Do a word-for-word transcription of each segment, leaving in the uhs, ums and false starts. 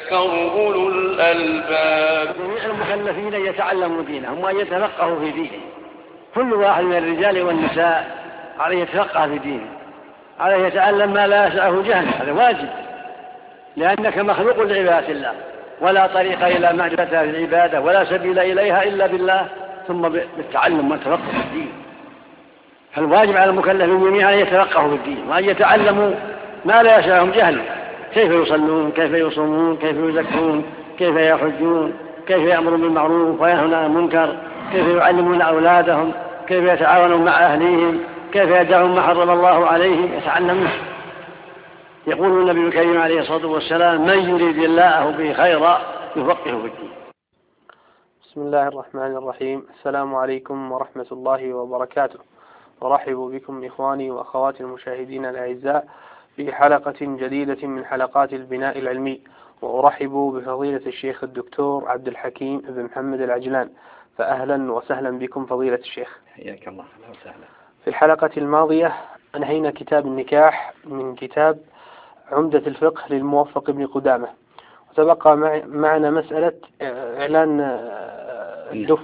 أولو الألباب. جميع المكلفين أن يتعلموا دينهم وأن يتفقهوا في دينهم. كل واحد من الرجال والنساء عليه يتفقه في دينه، عليه يتعلم ما لا يسعه جهله، هذا واجب، لأنك مخلوق لعبادة الله، ولا طريق إلى معرفة العبادة ولا سبيل إليها إلا بالله، ثم بالتعلم والتفقه في الدين. فالواجب على المكلفين جميعا أن يتفقهوا في الدين وأن يتعلموا ما لا يسعهم جهله، كيف يصلون، كيف يصومون، كيف يزكون، كيف يحجون، كيف يأمرون بالمعروف وينهون عن المنكر، كيف يعلمون أولادهم، كيف يتعاونون مع أهليهم، كيف يدعون ما حرم الله عليهم، يتعلمون. يقول النبي الكريم عليه الصلاة والسلام: من يريد الله به خيرا يفقهه في الدين. بسم الله الرحمن الرحيم. السلام عليكم ورحمة الله وبركاته. أرحب بكم إخواني وأخواتي المشاهدين الأعزاء في حلقة جديدة من حلقات البناء العلمي، وأرحب بفضيلة الشيخ الدكتور عبد الحكيم بن محمد العجلان، فأهلا وسهلا بكم فضيلة الشيخ. حياك الله. أهلا وسهلا. في الحلقة الماضية أنهينا كتاب النكاح من كتاب عمدة الفقه للموفق بن قدامة، وتبقى معنا مسألة إعلان الدف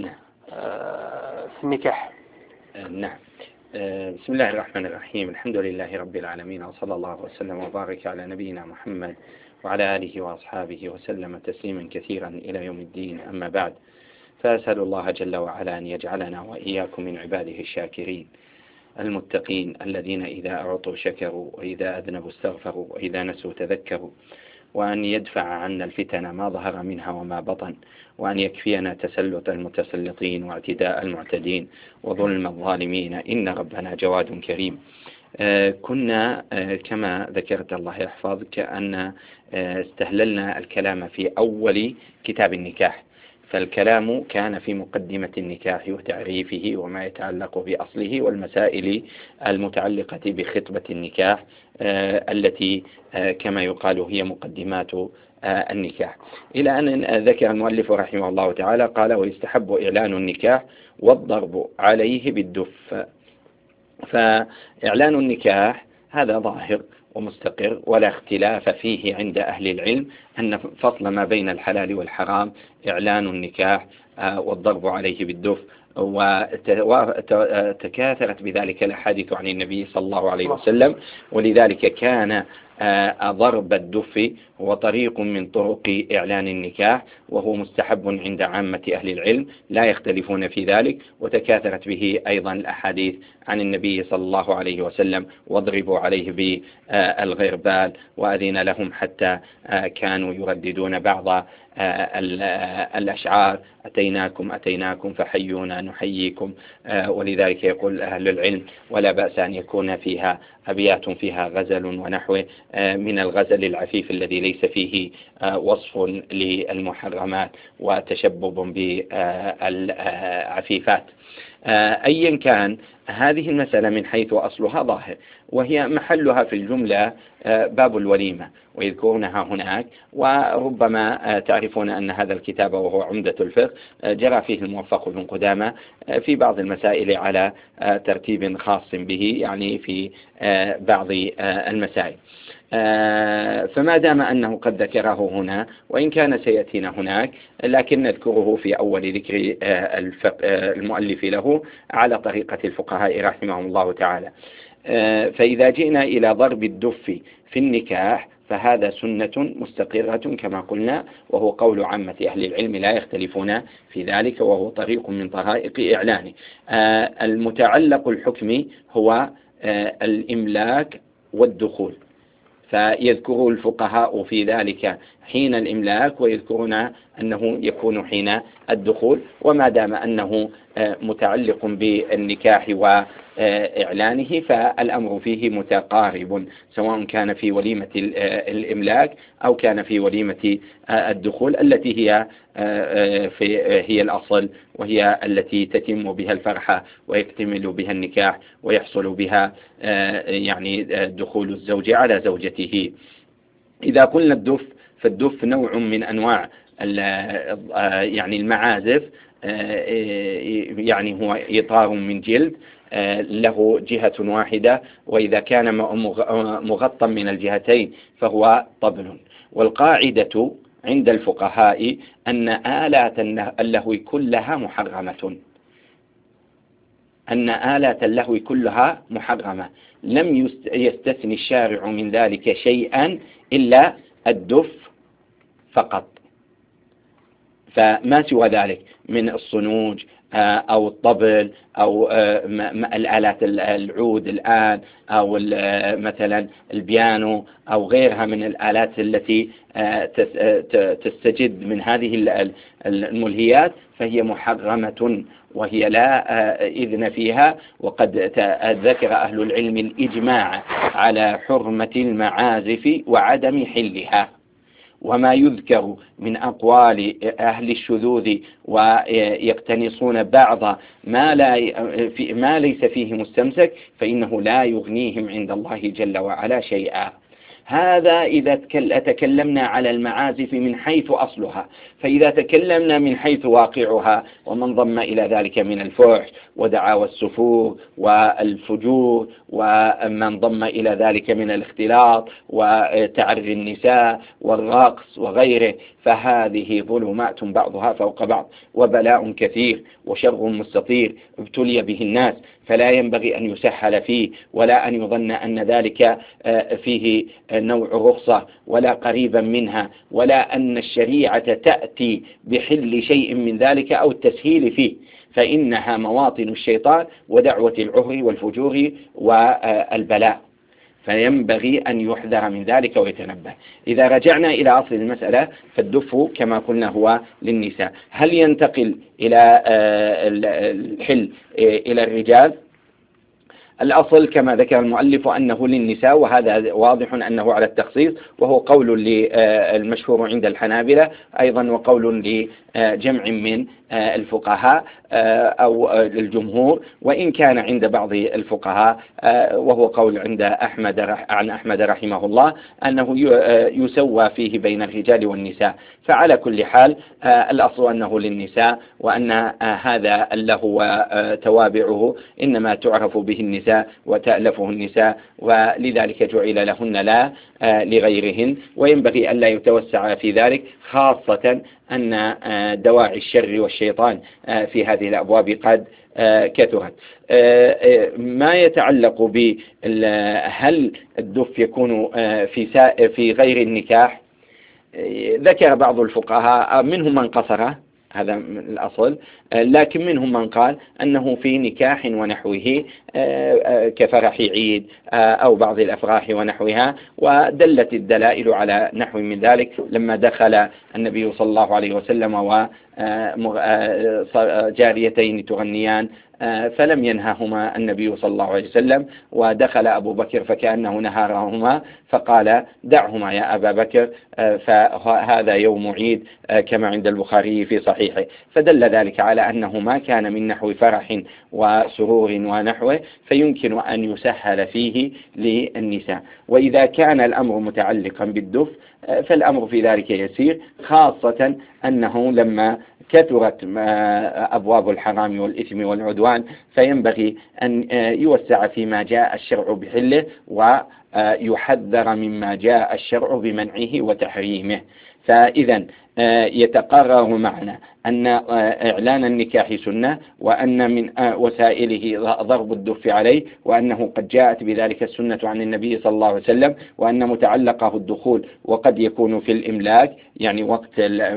في النكاح. نعم. بسم الله الرحمن الرحيم. الحمد لله رب العالمين، وصلى الله وسلم وبارك على نبينا محمد وعلى آله وأصحابه وسلم تسليما كثيرا إلى يوم الدين. أما بعد، فأسأل الله جل وعلا أن يجعلنا وإياكم من عباده الشاكرين المتقين الذين إذا أعطوا شكروا، وإذا أذنبوا استغفروا، وإذا نسوا تذكروا، وأن يدفع عنا الفتن ما ظهر منها وما بطن، وأن يكفينا تسلط المتسلطين واعتداء المعتدين وظلم الظالمين، إن ربنا جواد كريم. آه كنا آه كما ذكرت الله يحفظك أن آه استهللنا الكلام في أول كتاب النكاح، فالكلام كان في مقدمة النكاح وتعريفه وما يتعلق بأصله والمسائل المتعلقة بخطبة النكاح آه التي آه كما يقال هي مقدمات آه النكاح، إلى أن ذكر المؤلف رحمه الله تعالى قال: ويستحب إعلان النكاح والضرب عليه بالدف. فإعلان النكاح هذا ظاهر ومستقر ولا اختلاف فيه عند أهل العلم، أن فصل ما بين الحلال والحرام إعلان النكاح والضرب عليه بالدف، وتكاثرت بذلك الأحاديث عن النبي صلى الله عليه وسلم، ولذلك كان ضرب الدف هو طريق من طرق إعلان النكاح، وهو مستحب عند عامة أهل العلم لا يختلفون في ذلك، وتكاثرت به أيضا الأحاديث عن النبي صلى الله عليه وسلم: واضربوا عليه بالغربال، وأذن لهم حتى كانوا يرددون بعض الأشعار: أتيناكم أتيناكم فحيونا نحييكم. ولذلك يقول أهل العلم: ولا بأس أن يكون فيها أبيات فيها غزل ونحوه من الغزل العفيف الذي ليس فيه وصف للمحرمات وتشبب بالعفيفات. أيا كان، هذه المسألة من حيث أصلها ظاهر، وهي محلها في الجملة باب الوليمة، ويذكرونها هناك. وربما تعرفون أن هذا الكتاب وهو عمدة الفقه جرى فيه الموفق بن قدامة في بعض المسائل على ترتيب خاص به، يعني في بعض المسائل. فما دام أنه قد ذكره هنا، وإن كان سيأتينا هناك، لكن نذكره في أول ذكر المؤلف له على طريقة الفقهاء رحمهم الله تعالى. فإذا جئنا إلى ضرب الدف في النكاح فهذا سنة مستقرة كما قلنا، وهو قول عامة أهل العلم لا يختلفون في ذلك، وهو طريق من طرائق إعلانه. المتعلق الحكمي هو الإملاك والدخول، فيذكر الفقهاء في ذلك حين الإملاك، ويذكرون أنه يكون حين الدخول. وما دام أنه متعلق بالنكاح وإعلانه فالأمر فيه متقارب، سواء كان في وليمة الإملاك أو كان في وليمة الدخول التي هي هي الأصل، وهي التي تتم بها الفرحة ويكتمل بها النكاح ويحصل بها يعني دخول الزوج على زوجته. إذا قلنا الدف، فالدف نوع من أنواع يعني المعازف، يعني هو إطار من جلد له جهة واحدة، وإذا كان مغطى من الجهتين فهو طبل. والقاعدة عند الفقهاء أن آلات اللهو كلها محرمة، أن آلات اللهو كلها محرمة، لم يستثني الشارع من ذلك شيئا إلا الدف فقط، فما سوى ذلك من الصنوج أو الطبل أو الآلات العود الآن أو مثلا البيانو أو غيرها من الآلات التي تستجد من هذه الملهيات فهي محرمة وهي لا إذن فيها. وقد ذكر أهل العلم الإجماع على حرمة المعازف وعدم حلها. وما يذكر من أقوال أهل الشذوذ ويقتنصون بعض ما, لا في ما ليس فيه مستمسك فإنه لا يغنيهم عند الله جل وعلا شيئا. هذا إذا تكلمنا على المعازف من حيث أصلها، فإذا تكلمنا من حيث واقعها ومن ضم إلى ذلك من الفحش ودعاوى السفور والفجور ومن ضم إلى ذلك من الاختلاط وتعري النساء والرقص وغيره، فهذه ظلمات بعضها فوق بعض وبلاء كثير وشر مستطير ابتلي به الناس، فلا ينبغي أن يسهل فيه ولا أن يظن أن ذلك فيه نوع رخصة ولا قريبا منها، ولا أن الشريعة تأتي بحل شيء من ذلك أو التسهيل فيه، فإنها مواطن الشيطان ودعوة العهر والفجور والبلاء، فينبغي أن يحذر من ذلك ويتنبه. إذا رجعنا إلى أصل المسألة فالدف كما قلنا هو للنساء. هل ينتقل إلى الحل إلى الرجال؟ الأصل كما ذكر المؤلف أنه للنساء، وهذا واضح أنه على التخصيص، وهو قول المشهور عند الحنابلة أيضا وقول لجمع من الفقهاء أو الجمهور، وإن كان عند بعض الفقهاء وهو قول عند أحمد عن أحمد رحمه الله أنه يسوى فيه بين الرجال والنساء. فعلى كل حال الأصل أنه للنساء، وأن هذا اللهو وتوابعه إنما تعرف به النساء وتألفه النساء، ولذلك جعل لهن لا لغيرهن، وينبغي أن لا يتوسع في ذلك، خاصة أن دواعي الشر والشيطان في هذه الأبواب قد كثرت. ما يتعلق بهل الدف يكون في في غير النكاح، ذكر بعض الفقهاء منهم من قصره، هذا من الأصل، لكن منهم من قال أنه في نكاح ونحوه كفرح عيد أو بعض الأفراح ونحوها، ودلت الدلائل على نحو من ذلك لما دخل النبي صلى الله عليه وسلم وجاريتين تغنيان فلم ينههما النبي صلى الله عليه وسلم، ودخل أبو بكر فكأنه نهارهما فقال دعهما يا أبا بكر فهذا يوم عيد كما عند البخاري في صحيحه، فدل ذلك على أنه ما كان من نحو فرح وسرور ونحوه فيمكن أن يسهل فيه للنساء. وإذا كان الأمر متعلقا بالدف فالأمر في ذلك يسير، خاصة أنه لما كثرت أبواب الحرام والإثم والعدوان فينبغي أن يوسع فيما جاء الشرع بحله ويحذر مما جاء الشرع بمنعه وتحريمه. فإذا يتقرر معنا أن إعلان النكاح سنة، وأن من وسائله ضرب الدف عليه، وأنه قد جاءت بذلك السنة عن النبي صلى الله عليه وسلم، وأن متعلقه الدخول وقد يكون في الإملاك يعني وقت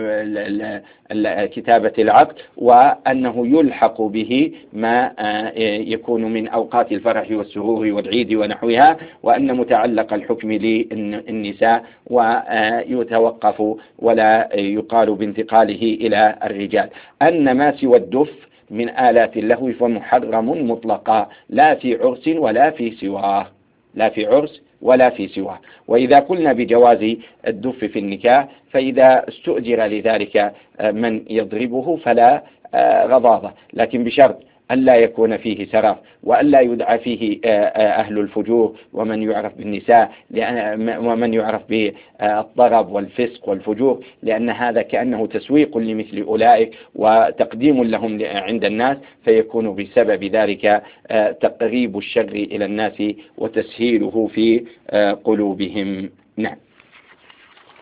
كتابة العقد، وأنه يلحق به ما يكون من أوقات الفرح والسرور والعيد ونحوها، وأن متعلق الحكم للنساء ويتوقف ولا يقال بانتقاله إلى الرجال. أن ما سوى الدف من آلات اللهو فمحرم مطلقا، لا في عرس ولا في سواه، لا في عرس ولا في سواه. وإذا قلنا بجواز الدف في النكاح فإذا استؤجر لذلك من يضربه فلا غضاضة، لكن بشرط ألا يكون فيه سرف، وألا يدعى فيه أهل الفجور ومن يعرف بالنساء ومن يعرف بالضرب والفسق والفجور، لأن هذا كأنه تسويق لمثل أولئك وتقديم لهم عند الناس، فيكون بسبب ذلك تقريب الشر إلى الناس وتسهيله في قلوبهم. نعم.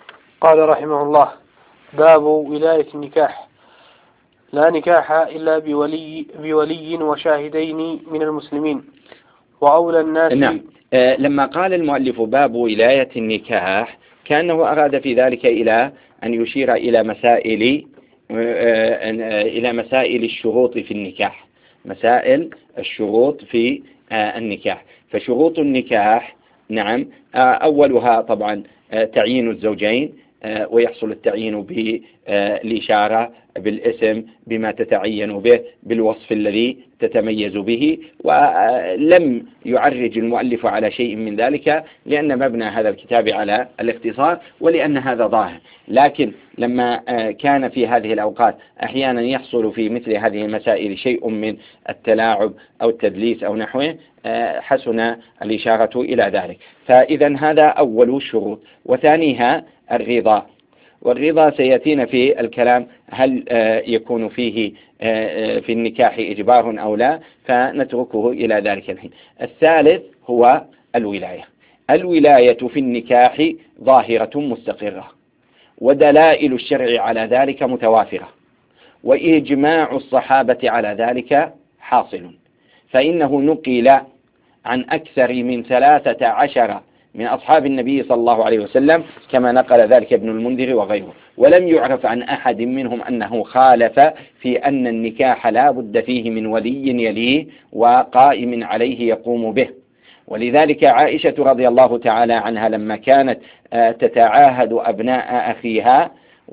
قال رحمه الله: باب ولاية النكاح. لا نكاح إلا بولي, بولي وشاهدين من المسلمين، وأولى الناس. نعم. آه لما قال المؤلف باب ولاية النكاح كأنه أراد في ذلك إلى أن يشير إلى مسائل آه إلى مسائل الشروط في النكاح، مسائل الشروط في آه النكاح. فشروط النكاح نعم آه أولها طبعا آه تعيين الزوجين، آه ويحصل التعيين بالإشارة بالاسم بما تتعين به بالوصف الذي تتميز به، ولم يعرج المؤلف على شيء من ذلك لأن مبنى هذا الكتاب على الاختصار ولأن هذا ظاهر. لكن لما كان في هذه الأوقات أحيانا يحصل في مثل هذه المسائل شيء من التلاعب أو التدليس أو نحوه حسن الإشارة إلى ذلك. فإذا هذا أول الشروط. وثانيها الرضا، والرضا سيأتينا في الكلام هل يكون فيه في النكاح إجبار أو لا، فنتركه إلى ذلك الحين. الثالث هو الولاية. الولاية في النكاح ظاهرة مستقرة، ودلائل الشرع على ذلك متوافرة، وإجماع الصحابة على ذلك حاصل، فإنه نقل عن أكثر من ثلاثة عشر من أصحاب النبي صلى الله عليه وسلم كما نقل ذلك ابن المنذر وغيره، ولم يعرف عن أحد منهم أنه خالف في أن النكاح لا بد فيه من ولي يليه وقائم عليه يقوم به. ولذلك عائشة رضي الله تعالى عنها لما كانت تتعاهد أبناء أخيها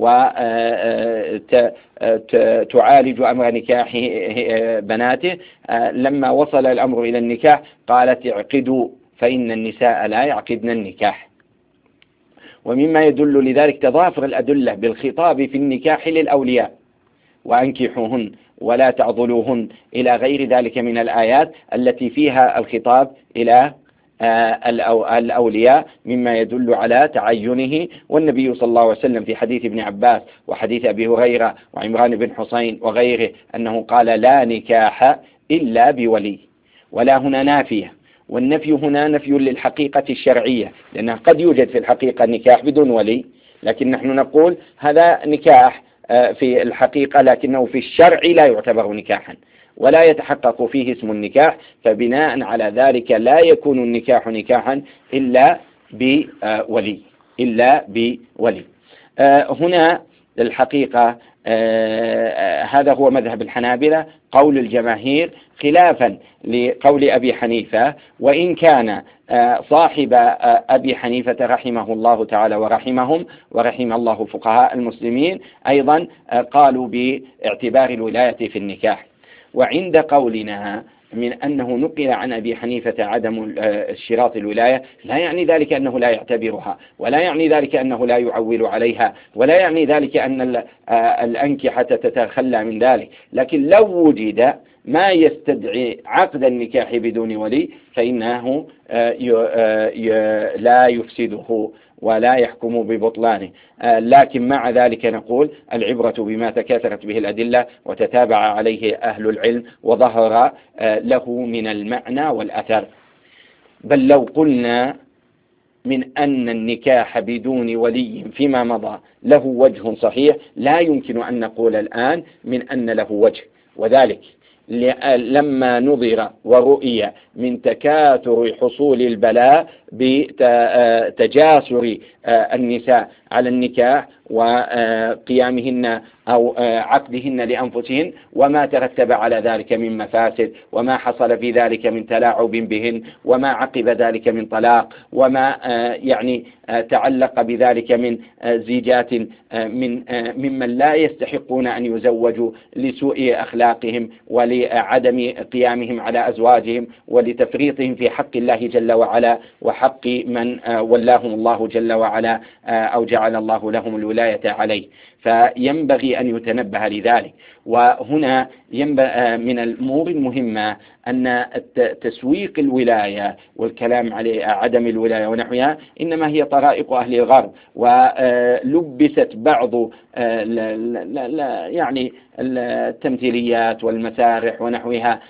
وتعالج أمر نكاح بناته، لما وصل الأمر إلى النكاح قالت: اعقدوا فإن النساء لا يعقدن النكاح. ومما يدل لذلك تضافر الأدلة بالخطاب في النكاح للأولياء: وأنكحوهن ولا تعضلوهن إلى غير ذلك من الآيات التي فيها الخطاب إلى الأولياء، مما يدل على تعينه. والنبي صلى الله عليه وسلم في حديث ابن عباس وحديث أبي هريرة وعمران بن حسين وغيره أنه قال: لا نكاح إلا بولي. ولا هنا نافية، والنفي هنا نفي للحقيقة الشرعية، لأنه قد يوجد في الحقيقة نكاح بدون ولي، لكن نحن نقول هذا نكاح في الحقيقة لكنه في الشرع لا يعتبر نكاحا ولا يتحقق فيه اسم النكاح، فبناء على ذلك لا يكون النكاح نكاحا إلا بولي إلا بولي. هنا الحقيقة هذا هو مذهب الحنابلة قول الجماهير، خلافا لقول أبي حنيفة، وإن كان صاحب أبي حنيفة رحمه الله تعالى ورحمهم ورحم الله فقهاء المسلمين أيضا قالوا باعتبار الولاية في النكاح. وعند قولنا من أنه نقل عن أبي حنيفة عدم اشتراط الولاية لا يعني ذلك أنه لا يعتبرها، ولا يعني ذلك أنه لا يعول عليها، ولا يعني ذلك أن الأنكحة تتخلى من ذلك، لكن لو وجد ما يستدعي عقد النكاح بدون ولي فإنه لا يفسده ولا يحكم ببطلانه. لكن مع ذلك نقول العبرة بما تكاثرت به الأدلة وتتابع عليه أهل العلم وظهر له من المعنى والأثر. بل لو قلنا من أن النكاح بدون ولي فيما مضى له وجه صحيح، لا يمكن أن نقول الآن من أن له وجه، وذلك لما نظر ورؤية من تكاثر حصول البلاء بتجاسر النساء على النكاح وقيامهن أو عقدهن لأنفسهن، وما ترتب على ذلك من مفاسد، وما حصل في ذلك من تلاعب بهن، وما عقب ذلك من طلاق، وما يعني تعلق بذلك من زيجات من ممن لا يستحقون أن يزوجوا لسوء أخلاقهم ولعدم قيامهم على أزواجهم ولتفريطهم في حق الله جل وعلا وحق من ولاهم الله جل وعلا أو جعل الله لهم الولاية عليه. فينبغي أن يتنبه لذلك. وهنا من الأمور المهمة أن تسويق الولاية والكلام على عدم الولاية ونحوها إنما هي طرائق أهل الغرب، ولبست بعض يعني التمثيليات والمسارح ونحوها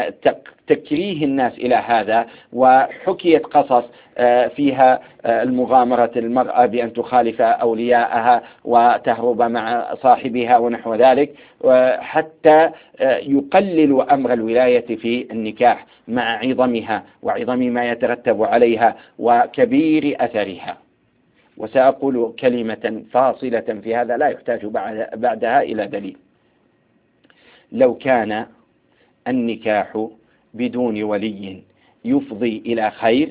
تكريه الناس إلى هذا، وحكيت قصص فيها المغامرة المرأة بأن تخالف أولياءها وتهرب مع صاحبها ونحو ذلك، حتى يقلل أمر الولاية في النكاح مع عظمها وعظم ما يترتب عليها وكبير أثرها. وسأقول كلمة فاصلة في هذا لا يحتاج بعدها إلى دليل. لو كان النكاح بدون ولي يفضي إلى خير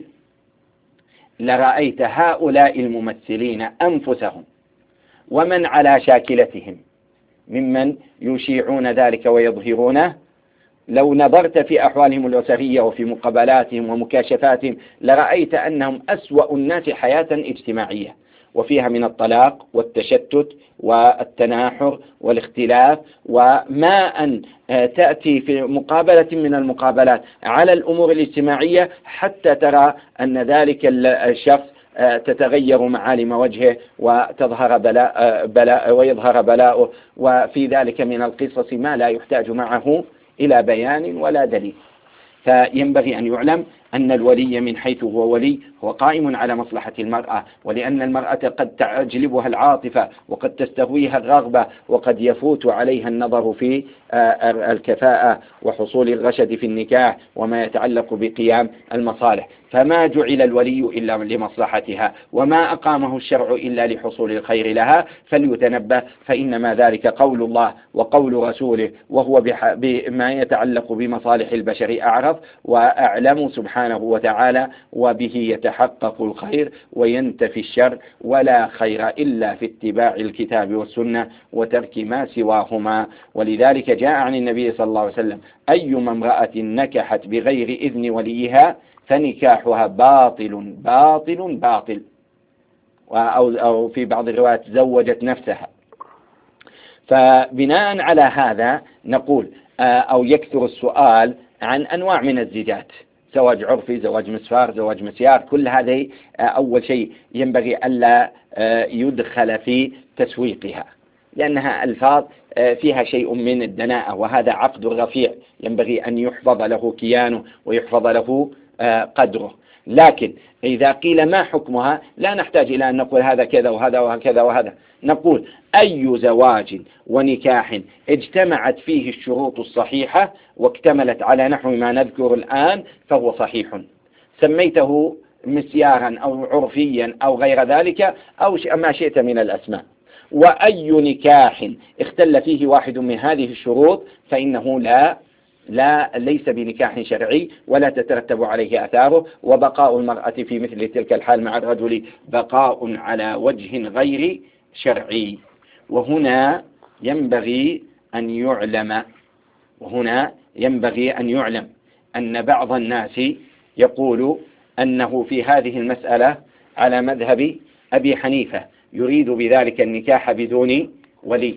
لرأيت هؤلاء الممثلين أنفسهم ومن على شاكلتهم ممن يشيعون ذلك ويظهرونه، لو نظرت في أحوالهم الأسرية وفي مقابلاتهم ومكاشفاتهم لرأيت أنهم أسوأ الناس حياة اجتماعية، وفيها من الطلاق والتشتت والتناحر والاختلاف، وما أن تأتي في مقابلة من المقابلات على الأمور الاجتماعية حتى ترى أن ذلك الشخص تتغير معالم وجهه وتظهر بلاء بلاء ويظهر بلاؤه، وفي ذلك من القصص ما لا يحتاج معه إلى بيان ولا دليل. فينبغي أن يعلم أن الولي من حيث هو ولي هو قائم على مصلحة المرأة، ولأن المرأة قد تعجلبها العاطفة وقد تستهويها الرغبة وقد يفوت عليها النظر في الكفاءة وحصول الرشد في النكاح وما يتعلق بقيام المصالح، فما جعل الولي إلا لمصلحتها وما أقامه الشرع إلا لحصول الخير لها، فليتنبه فإنما ذلك قول الله وقول رسوله، وهو بما يتعلق بمصالح البشر أعرف وأعلم سبحانه وتعالى، وبه يتحقق الخير وينتفي الشر، ولا خير إلا في اتباع الكتاب والسنة وترك ما سواهما. ولذلك جاء عن النبي صلى الله عليه وسلم: أيما امرأة نكحت بغير إذن وليها فنكاحها باطل باطل باطل، أو في بعض الروايات زوجت نفسها. فبناء على هذا نقول أو يكثر السؤال عن أنواع من الزيجات، زواج عرفي، زواج مسفار، زواج مسيار، كل هذه أول شيء ينبغي ألا يدخل في تسويقها، لأنها ألفاظ فيها شيء من الدناءة، وهذا عقد رفيع ينبغي أن يحفظ له كيانه ويحفظ له قدره. لكن إذا قيل ما حكمها لا نحتاج إلى أن نقول هذا كذا وهذا وهكذا وهذا، نقول أي زواج ونكاح اجتمعت فيه الشروط الصحيحة واكتملت على نحو ما نذكر الآن فهو صحيح، سميته مسيارا أو عرفيا أو غير ذلك أو ما شئت من الأسماء. وأي نكاح اختل فيه واحد من هذه الشروط فإنه لا لا ليس بنكاح شرعي ولا تترتب عليه آثاره، وبقاء المرأة في مثل تلك الحال مع الرجل بقاء على وجه غير شرعي. وهنا ينبغي أن يعلم وهنا ينبغي أن يعلم أن بعض الناس يقول أنه في هذه المسألة على مذهب أبي حنيفة، يريد بذلك النكاح بدون ولي.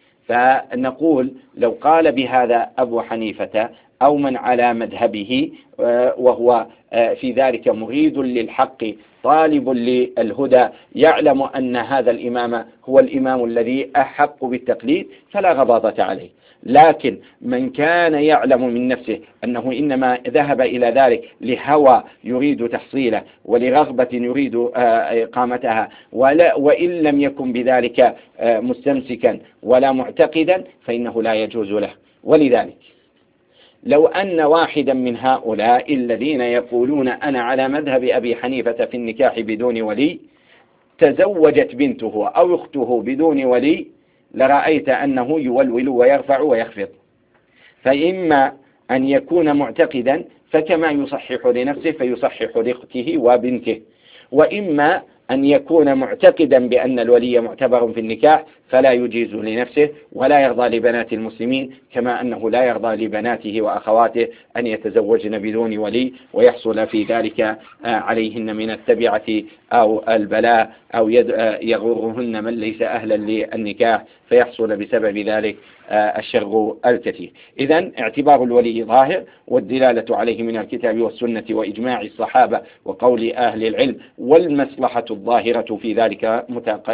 فنقول لو قال بهذا أبو حنيفة أو من على مذهبه وهو في ذلك مريد للحق طالب للهدى يعلم أن هذا الإمام هو الإمام الذي أحق بالتقليد فلا غضاضة عليه. لكن من كان يعلم من نفسه أنه إنما ذهب إلى ذلك لهوى يريد تحصيله ولرغبة يريد إقامتها وإن لم يكن بذلك مستمسكا ولا معتقدا فإنه لا يجوز له. ولذلك لو أن واحدا من هؤلاء الذين يقولون أنا على مذهب أبي حنيفة في النكاح بدون ولي تزوجت بنته أو أخته بدون ولي لرأيت أنه يولول ويرفع ويخفض، فإما أن يكون معتقدا فكما يصحح لنفسه فيصحح لأخته وبنته، وإما أن يكون معتقدا بأن الولي معتبر في النكاح فلا يجيز لنفسه ولا يرضى لبنات المسلمين، كما أنه لا يرضى لبناته وأخواته أن يتزوجن بدون ولي ويحصل في ذلك عليهن من التبعة أو البلاء أو يغرهن من ليس أهلا للنكاح فيحصل بسبب ذلك الشر الكثير. إذن اعتبار الولي ظاهر، والدلالة عليه من الكتاب والسنة وإجماع الصحابة وقول أهل العلم، والمصلحة الظاهرة في ذلك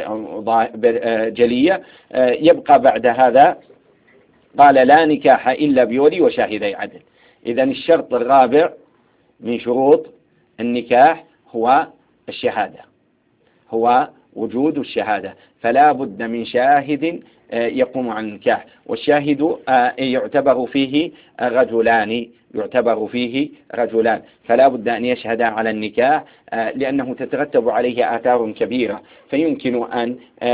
جلية. يبقى بعد هذا قال لا نكاح إلا بولي وشاهدي عدل. إذن الشرط الرابع من شروط النكاح هو الشهادة، هو وجود الشهادة، فلا بد من شاهد يقوم عن النكاح. والشاهد يعتبر فيه رجلان يعتبر فيه رجلان فلا بد أن يشهدا على النكاح، لأنه تترتب عليه آثار كبيرة، فيمكن أن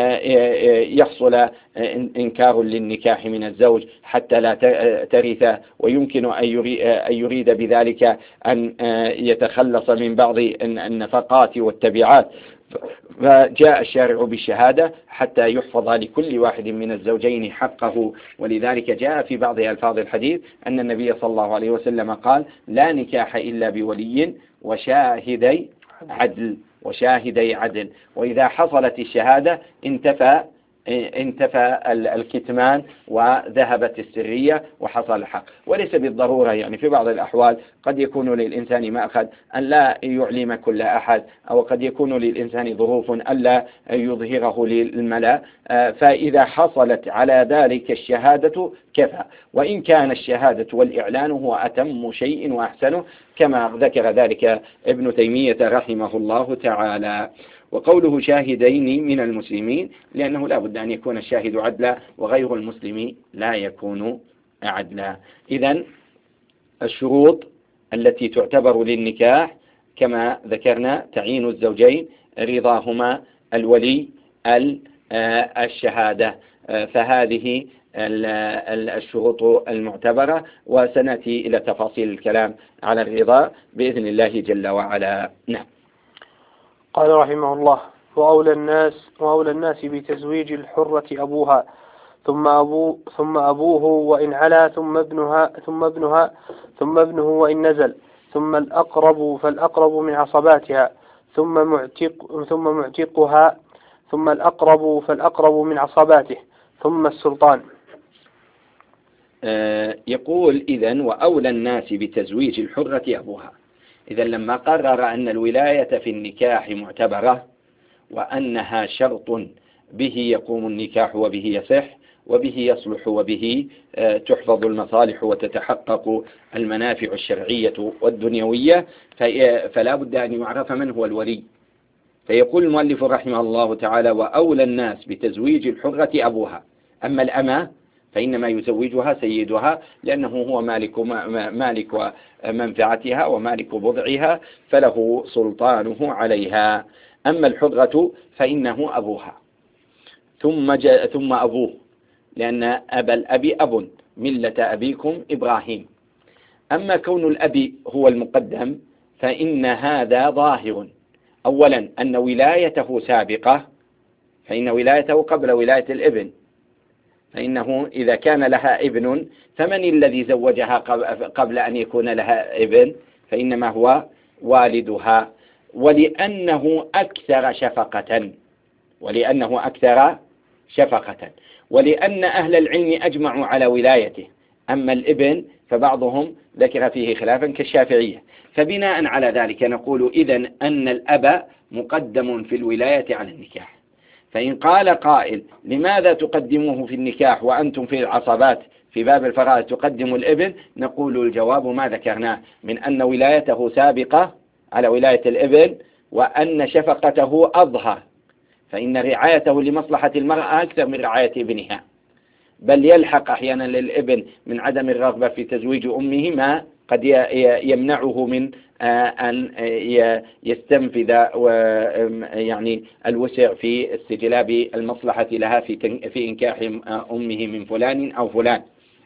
يحصل إنكار للنكاح من الزوج حتى لا ترث، ويمكن أن يريد بذلك أن يتخلص من بعض النفقات والتبعات، فجاء الشارع بالشهادة حتى يحفظ لكل واحد من الزوجين حقه. ولذلك جاء في بعض ألفاظ الحديث أن النبي صلى الله عليه وسلم قال لا نكاح إلا بولي وشاهدي عدل وشاهدي عدل. وإذا حصلت الشهادة انتفى انتفى الكتمان وذهبت السرية وحصل الحق. وليس بالضرورة، يعني في بعض الأحوال قد يكون للإنسان مأخذ أن لا يعلم كل أحد، أو قد يكون للإنسان ظروف أن لا يظهره للملأ، فإذا حصلت على ذلك الشهادة كفى. وإن كان الشهادة والإعلان هو أتم شيء وأحسنه، كما ذكر ذلك ابن تيمية رحمه الله تعالى. وقوله شاهدين من المسلمين لأنه لا بد أن يكون الشاهد عدلا، وغير المسلم لا يكون عدلا. إذن الشروط التي تعتبر للنكاح كما ذكرنا تعين الزوجين، رضاهما، الولي، الشهادة، فهذه الشروط المعتبرة، وسنأتي إلى تفاصيل الكلام على الرضا بإذن الله جل وعلا. نعم. قال رحمه الله: وأولى الناس وأولى الناس بتزويج الحرة أبوها، ثم أبو ثم أبوه وإن علا، ثم ابنها ثم ابنها ثم ابنه وإن نزل، ثم الأقرب فالأقرب من عصباتها، ثم معتق ثم معتقها، ثم الأقرب فالأقرب من عصباته، ثم السلطان. يقول إذن وأولى الناس بتزويج الحرة أبوها. إذا لما قرر أن الولاية في النكاح معتبرة، وأنها شرط به يقوم النكاح وبه يصح وبه يصلح وبه تحفظ المصالح وتتحقق المنافع الشرعية والدنيوية، فلا بد أن يعرف من هو الولي. فيقول المؤلف رحمه الله تعالى: وأولى الناس بتزويج الحرة أبوها. أما الأمة فإنما يزوجها سيدها، لأنه هو مالك مالك منفعتها ومالك بضعها، فله سلطانه عليها. أما الحرة فإنه أبوها ثم جاء ثم أبوه، لأن أبا الأب أب، ملة أبيكم إبراهيم. أما كون الأب هو المقدم فإن هذا ظاهر. أولا أن ولايته سابقة، فإن ولايته قبل ولاية الابن، فإنه إذا كان لها ابن فمن الذي زوجها قبل أن يكون لها ابن؟ فإنما هو والدها. ولأنه أكثر شفقة ولأنه أكثر شفقة ولأن أهل العلم أجمعوا على ولايته. أما الابن فبعضهم ذكر فيه خلافا كالشافعية. فبناء على ذلك نقول إذن أن الأب مقدم في الولاية على النكاح. فإن قال قائل: لماذا تقدموه في النكاح وأنتم في العصبات في باب الفرائض تقدم الابن؟ نقول الجواب ما ذكرناه من أن ولايته سابقة على ولاية الابن، وأن شفقته أظهر، فإن رعايته لمصلحة المرأة أكثر من رعاية ابنها، بل يلحق أحيانا للابن من عدم الرغبة في تزويج أمه ما قد يمنعه من أن يستنفذ يعني الوسع في استجلاب المصلحة لها في في إنكاح أمه من فلان أو فلان.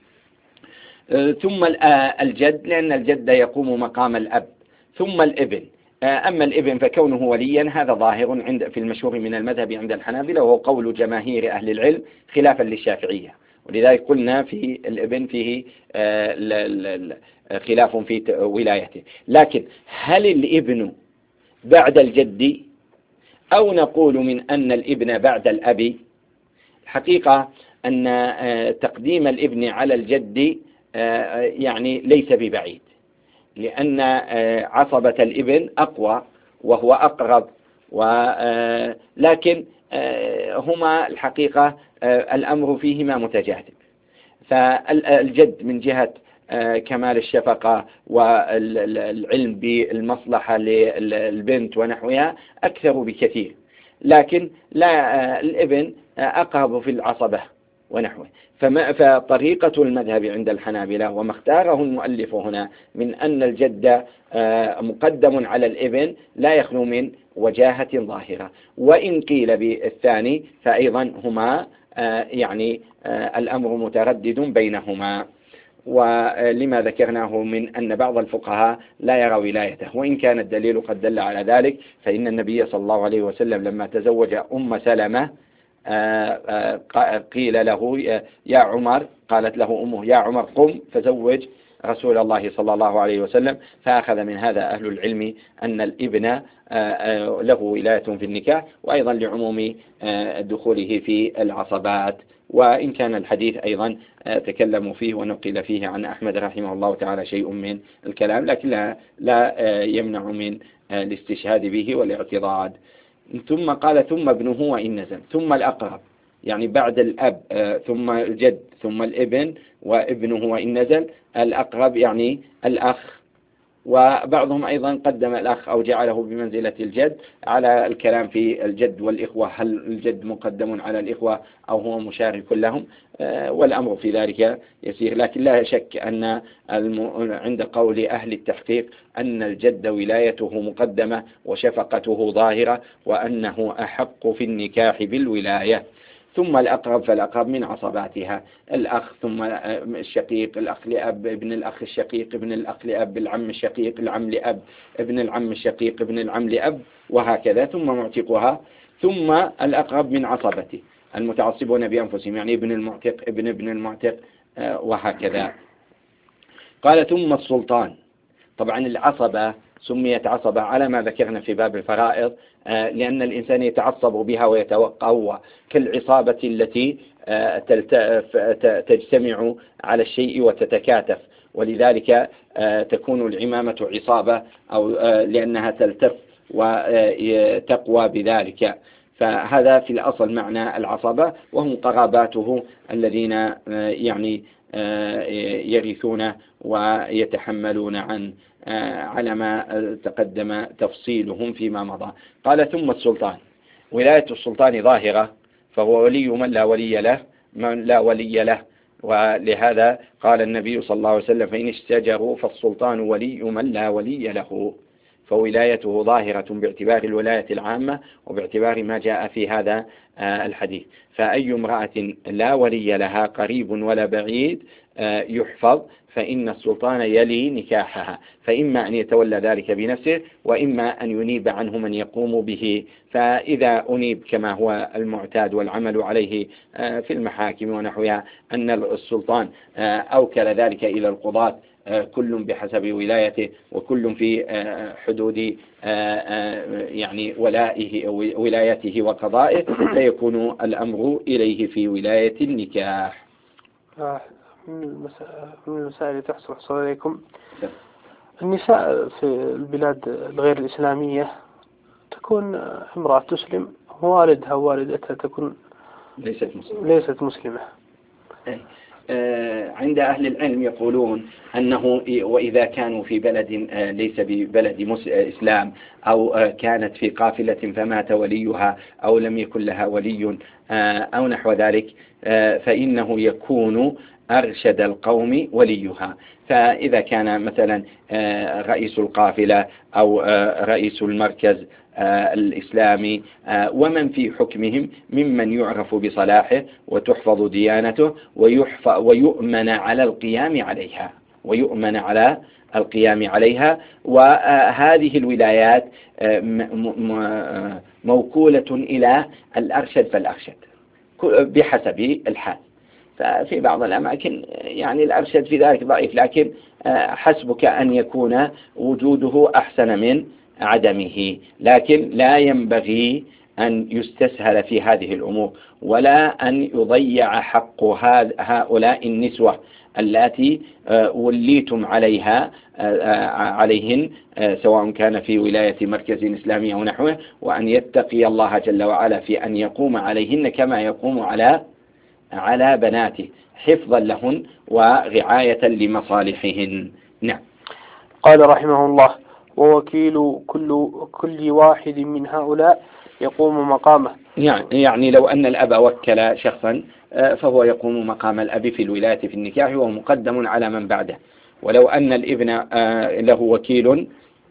ثم الجد، لأن الجد يقوم مقام الأب. ثم الابن. أما الابن فكونه وليا هذا ظاهر عند في المشهور من المذهب عند الحنابلة، وهو قول جماهير أهل العلم خلافا للشافعية. ولذلك قلنا في الابن فيه خلاف في ولايته. لكن هل الابن بعد الجد أو نقول من أن الابن بعد الأب؟ الحقيقة أن تقديم الابن على الجد يعني ليس ببعيد، لأن عصبة الابن أقوى وهو أقرب، ولكن هما الحقيقة الأمر فيهما متجاذب. فالجد من جهة كمال الشفقة والعلم بالمصلحة للبنت ونحوها أكثر بكثير، لكن لا الابن أقرب في العصبة ونحوه. فطريقة المذهب عند الحنابلة وما اختاره المؤلف هنا من أن الجد مقدم على الابن لا يخلو من وجاهة ظاهرة، وإن قيل بالثاني فأيضا هما يعني الأمر متردد بينهما. ولما ذكرناه من أن بعض الفقهاء لا يرى ولايته، وإن كان الدليل قد دل على ذلك، فإن النبي صلى الله عليه وسلم لما تزوج أم سلمة قيل له يا عمر، قالت له أمه يا عمر قم فزوج رسول الله صلى الله عليه وسلم. فأخذ من هذا أهل العلم أن الابن له ولاية في النكاح، وأيضا لعموم دخوله في العصبات. وإن كان الحديث أيضا تكلموا فيه ونقل فيه عن أحمد رحمه الله تعالى شيء من الكلام، لكن لا, لا يمنع من الاستشهاد به والاعتضاد. ثم قال ثم ابنه وإن نزل، ثم الأقرب يعني بعد الأب ثم الجد ثم الابن وابنه وإن نزل، الأقرب يعني الأخ. وبعضهم أيضا قدم الأخ أو جعله بمنزلة الجد على الكلام في الجد والإخوة، هل الجد مقدم على الإخوة أو هو مشارك لهم، والأمر في ذلك يسير. لكن لا شك أن عند قول أهل التحقيق أن الجد ولايته مقدمة وشفقته ظاهرة، وأنه أحق في النكاح بالولاية. ثم الأقرب فالأقرب من عصباتها الأخ، ثم الشقيق الأخ لأب، ابن الأخ الشقيق ابن الأخ لأب، العم الشقيق العم لأب، ابن العم الشقيق ابن العم لأب، وهكذا. ثم معتقها، ثم الأقرب من عصبته المتعصبون بأنفسهم يعني ابن المعتق ابن ابن المعتق، وهكذا. قال ثم السلطان. طبعا العصبة سميت عصبة على ما ذكرنا في باب الفرائض لأن الإنسان يتعصب بها ويتقوى، كالعصابة التي تجتمع على الشيء وتتكاتف، ولذلك تكون العمامة عصابة أو لأنها تلتف وتقوى بذلك. فهذا في الأصل معنى العصبة، وهم قراباته الذين يعني يرثون ويتحملون عن على ما تقدم تفصيلهم فيما مضى. قال ثم السلطان. ولاية السلطان ظاهرة، فهو ولي من لا ولي له من لا ولي له، ولهذا قال النبي صلى الله عليه وسلم فإن اشتجروا فالسلطان ولي من لا ولي له، فولايته ظاهرة باعتبار الولاية العامة وباعتبار ما جاء في هذا الحديث. فأي امرأة لا ولي لها قريب ولا بعيد يحفظ، فإن السلطان يلي نكاحها، فإما أن يتولى ذلك بنفسه وإما أن ينيب عنه من يقوم به. فإذا أنيب كما هو المعتاد والعمل عليه في المحاكم ونحوها أن السلطان أوكل ذلك إلى القضاة كل بحسب ولايته وكل في حدود يعني ولائه ولايته وقضائه، فيكون الأمر إليه في ولاية النكاح. من المسائل التي تحصل حصل عليكم، النساء في البلاد الغير الإسلامية تكون امرأة تسلم والدها ووالدتها تكون ليست مسلمة, ليست مسلمة. عند أهل العلم يقولون أنه وإذا كانوا في بلد ليس ببلد إسلام أو كانت في قافلة فمات وليها أو لم يكن لها ولي أو نحو ذلك، فإنه يكون أرشد القوم وليها. فإذا كان مثلا رئيس القافلة أو رئيس المركز الإسلامي ومن في حكمهم ممن يعرف بصلاحه وتحفظ ديانته ويؤمن على القيام عليها ويؤمن على القيام عليها وهذه الولايات موكولة إلى الأرشد فالأرشد بحسب الحال. ففي بعض الأماكن يعني الأرشد في ذلك ضعيف، لكن حسبك أن يكون وجوده أحسن من عدمه. لكن لا ينبغي أن يستسهل في هذه الأمور، ولا أن يضيع حق هؤلاء النسوة التي وليتم عليها عليهن سواء كان في ولاية مركز إسلامي أو نحوه، وأن يتقي الله جل وعلا في أن يقوم عليهن كما يقوم على على بناته حفظا لهن ورعاية لمصالحهن. نعم. قال رحمه الله: ووكيل كل كل واحد من هؤلاء يقوم مقامه. يعني يعني لو أن الأب وكل شخصا فهو يقوم مقام الأب في الولاية في النكاح، وهو مقدم على من بعده. ولو أن الابن له وكيل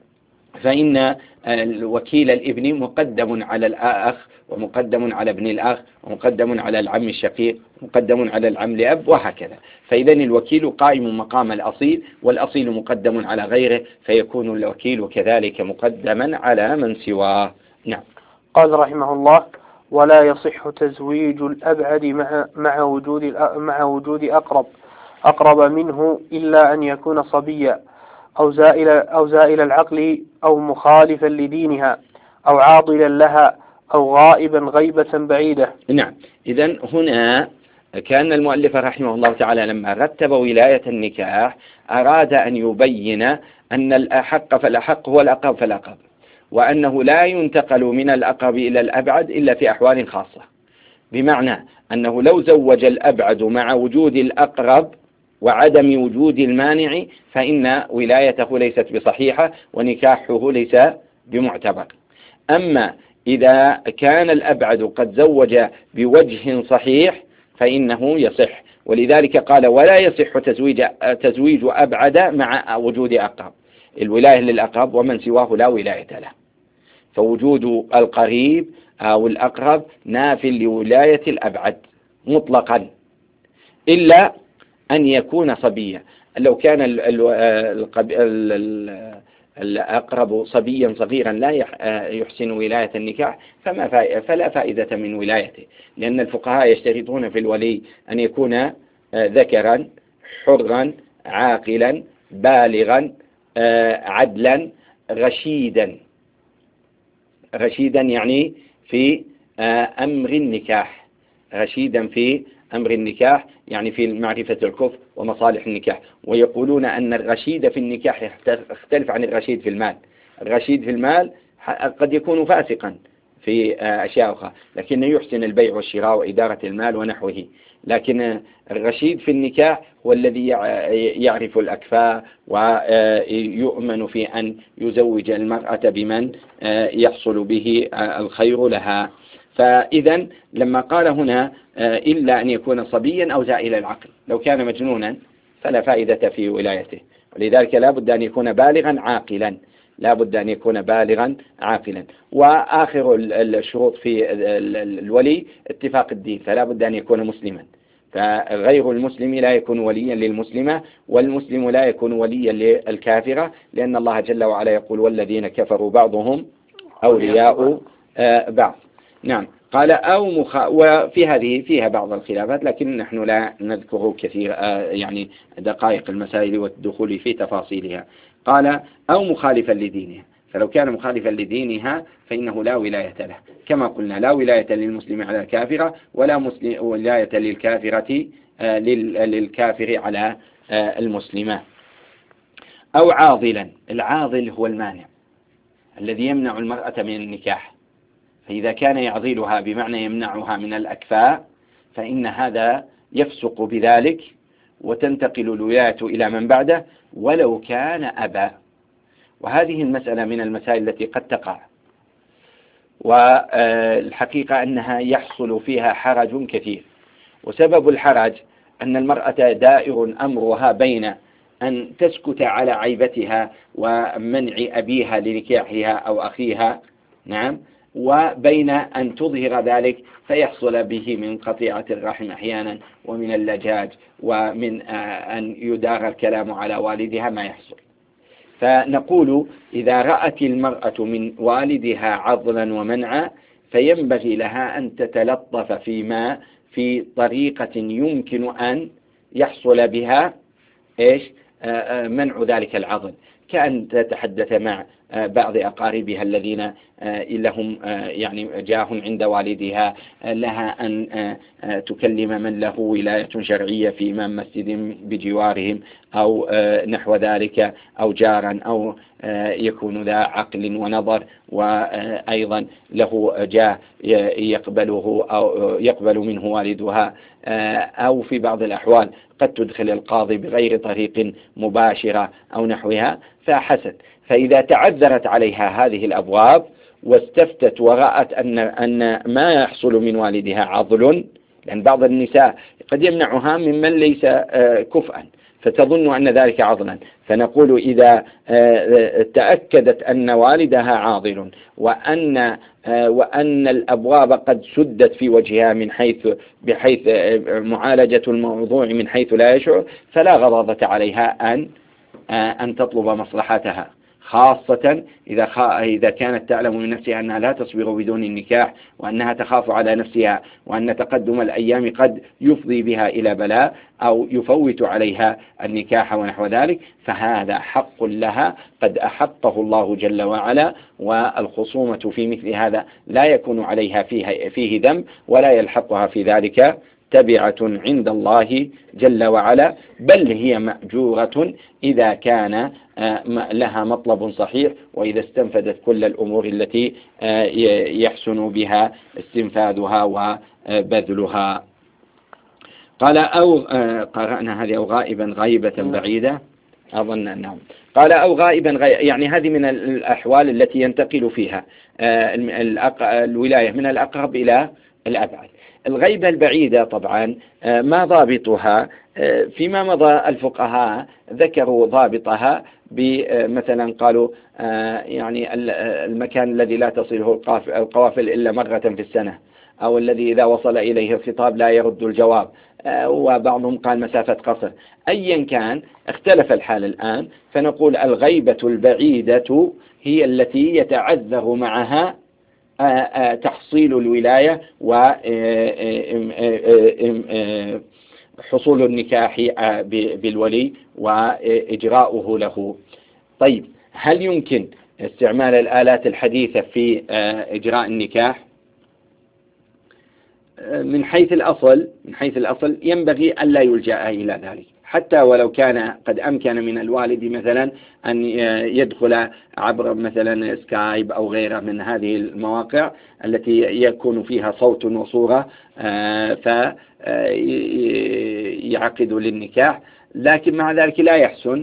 فإن وكيل الابن مقدم على الأخ، ومقدم على ابن الأخ، ومقدم على العم الشقيق، ومقدم على العم لأب، وهكذا. فإذا الوكيل قائم مقام الأصيل، والأصيل مقدم على غيره، فيكون الوكيل كذلك مقدما على من سواه. نعم. قال رحمه الله: ولا يصح تزويج الأبعد مع مع وجود مع وجود أقرب أقرب منه إلا أن يكون صبيا أو زائل أو زائل العقل أو مخالفا لدينها أو عاضلا لها أو غائبا غيبة بعيدة. نعم. إذن هنا كان المؤلف رحمه الله تعالى لما رتب ولاية النكاح أراد أن يبين أن الأحق فالأحق هو الأقرب فالأقرب، وأنه لا ينتقل من الأقرب إلى الأبعد إلا في أحوال خاصة، بمعنى أنه لو زوج الأبعد مع وجود الأقرب وعدم وجود المانع فإن ولايته ليست بصحيحة ونكاحه ليس بمعتبر. أما إذا كان الأبعد قد زوج بوجه صحيح فإنه يصح، ولذلك قال: ولا يصح تزويج تزويج أبعد مع وجود أقرب. الولاية للأقرب، ومن سواه لا ولاية له، فوجود القريب أو الأقرب ناف لولاية الأبعد مطلقا، إلا أن يكون صبيا. لو كان الأقرب صبيا صغيرا لا يحسن ولاية النكاح فما فلا فائدة من ولايته، لأن الفقهاء يشترطون في الولي أن يكون ذكرا حرا عاقلا بالغا عدلا رشيدا. رشيدا يعني في أمر النكاح، رشيدا في أمر النكاح يعني في معرفة الكفر ومصالح النكاح. ويقولون أن الرشيد في النكاح يختلف عن الرشيد في المال. الرشيد في المال قد يكون فاسقا في أشياء أخرى، لكنه يحسن البيع والشراء وإدارة المال ونحوه. لكن الرشيد في النكاح هو الذي يعرف الأكفاء ويؤمن في أن يزوج المرأة بمن يحصل به الخير لها. فإذا لما قال هنا إلا أن يكون صبيا أو زائل العقل، لو كان مجنونا فلا فائدة في ولايته، ولذلك لا بد أن يكون بالغا عاقلا، لا بد أن يكون بالغا عاقلا. وآخر الشروط في الولي اتفاق الدين، فلا بد أن يكون مسلما، فغير المسلم لا يكون وليا للمسلمة، والمسلم لا يكون وليا للكافرة، لأن الله جل وعلا يقول: والذين كفروا بعضهم أولياء بعض. نعم. قال أو مخ... وفي هذه فيها بعض الخلافات، لكن نحن لا نذكر كثير يعني دقائق المسائل والدخول في تفاصيلها. قال أو مخالفا لدينها، فلو كان مخالفا لدينها فإنه لا ولاية له، كما قلنا لا ولاية للمسلم على الكافرة، ولا مسلم ولاية للكافرة للكافر على المسلمة. أو عاضلا، العاضل هو المانع الذي يمنع المرأة من النكاح، فإذا كان يعضلها بمعنى يمنعها من الأكفاء فإن هذا يفسق بذلك وتنتقل الولاية إلى من بعده ولو كان أبا. وهذه المسألة من المسائل التي قد تقع، والحقيقة أنها يحصل فيها حرج كثير، وسبب الحرج أن المرأة دائر أمرها بين أن تسكت على عيبتها ومنع أبيها لنكاحها أو أخيها، نعم، وبين أن تظهر ذلك فيحصل به من قطيعة الرحم أحيانا، ومن اللجاج، ومن أن يدار الكلام على والدها ما يحصل. فنقول إذا رأت المرأة من والدها عضلا ومنعا فينبغي لها أن تتلطف فيما في طريقة يمكن أن يحصل بها إيش منع ذلك العضل، كأن تتحدث مع بعض أقاربها الذين لهم يعني جاه عند والدها، لها أن تكلم من له ولاية شرعية في إمام مسجد بجوارهم أو نحو ذلك، أو جارا، أو يكون ذا عقل ونظر وأيضا له جاه يقبله أو يقبل منه والدها، أو في بعض الأحوال قد تدخل القاضي بغير طريق مباشرة أو نحوها، فحسن. فإذا تعذرت عليها هذه الأبواب واستفتت ورأت أن أن ما يحصل من والدها عضل، لأن بعض النساء قد يمنعها ممن ليس كفءا فتظن أن ذلك عضلا، فنقول إذا تأكدت أن والدها عاضل وأن وأن الأبواب قد سدت في وجهها من حيث بحيث معالجة الموضوع من حيث لا يشعر، فلا غضاضة عليها أن أن تطلب مصلحتها، خاصة إذا إذا كانت تعلم من نفسها أنها لا تصبر بدون النكاح، وأنها تخاف على نفسها، وأن تقدم الأيام قد يفضي بها إلى بلاء أو يفوت عليها النكاح ونحو ذلك، فهذا حق لها قد أحقه الله جل وعلا، والخصومة في مثل هذا لا يكون عليها فيه, فيه ذنب، ولا يلحقها في ذلك تبعة عند الله جل وعلا، بل هي مأجورة إذا كان لها مطلب صحيح، وإذا استنفذت كل الأمور التي يحسن بها استنفاذها وبذلها. قال أو قرأنا هذه أو غائبا غيبة بعيدة أظن أنه قال أو غائبا غي... يعني هذه من الأحوال التي ينتقل فيها الولاية من الأقرب إلى الأبعد. الغيبة البعيدة طبعا ما ضابطها؟ فيما مضى الفقهاء ذكروا ضابطها بمثلا قالوا يعني المكان الذي لا تصله القوافل إلا مرة في السنة، أو الذي إذا وصل إليه الخطاب لا يرد الجواب، وبعضهم قال مسافة قصر. أيا كان اختلف الحال الآن، فنقول الغيبة البعيدة هي التي يتعذر معها تحصيل الولاية وحصول النكاح بالولي وإجراؤه له. طيب، هل يمكن استعمال الآلات الحديثة في إجراء النكاح؟ من حيث الأصل من حيث الأصل ينبغي ألا يلجأ إلى ذلك، حتى ولو كان قد أمكن من الوالد مثلا أن يدخل عبر مثلا سكايب أو غيره من هذه المواقع التي يكون فيها صوت وصورة فيعقد للنكاح، لكن مع ذلك لا يحسن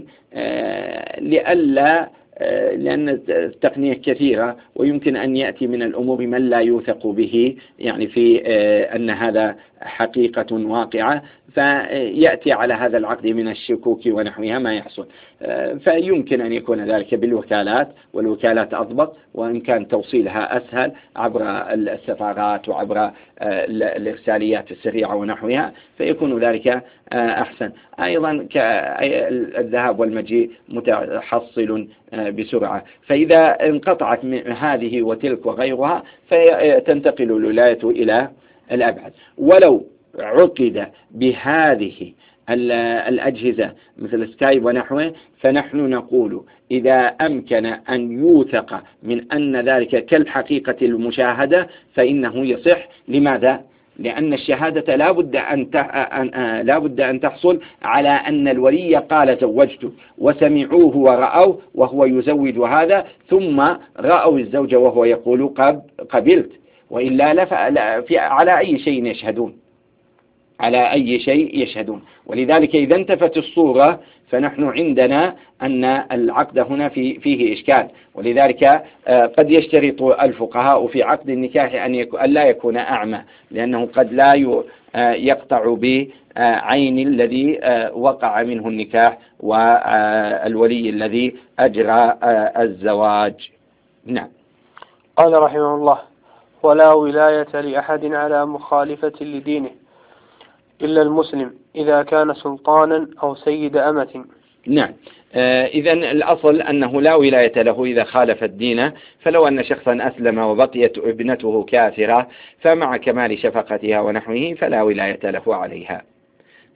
لئلا لأن التقنية كثيرة، ويمكن أن يأتي من الأمور من لا يوثق به، يعني في أن هذا حقيقة واقعة، فيأتي على هذا العقد من الشكوك ونحوها ما يحصل. فيمكن أن يكون ذلك بالوكالات، والوكالات أضبط، وإن كان توصيلها أسهل عبر السفارات وعبر الإرساليات السريعة ونحوها، فيكون ذلك أحسن. أيضا الذهاب والمجيء متحصل بسرعة، فإذا انقطعت من هذه وتلك وغيرها فتنتقل الولاية إلى الأبعد. ولو عقد بهذه الأجهزة مثل سكايب ونحوه، فنحن نقول إذا أمكن أن يوثق من أن ذلك كالحقيقة المشاهدة فإنه يصح. لماذا؟ لأن الشهادة لا بد أن لا بد أن تحصل على أن الولي قال زوجته، وسمعوه ورأوه وهو يزوج هذا، ثم رأوا الزوج وهو يقول قبلت، وإلا لا في على أي شيء يشهدون على أي شيء يشهدون ولذلك إذا انتفت الصورة فنحن عندنا أن العقد هنا في فيه إشكال. ولذلك قد يشترط الفقهاء في عقد النكاح أن لا يكون أعمى، لأنه قد لا يقطع بعين الذي وقع منه النكاح والولي الذي أجرى الزواج. نعم. قال رحمه الله: ولا ولاية لأحد على مخالفة لدينه إلا المسلم إذا كان سلطانا أو سيد أمة. نعم. آه إذن الأصل أنه لا ولاية له إذا خالف الدين، فلو أن شخصا أسلم وبقيت ابنته كافرة فمع كمال شفقتها ونحوه فلا ولاية له عليها.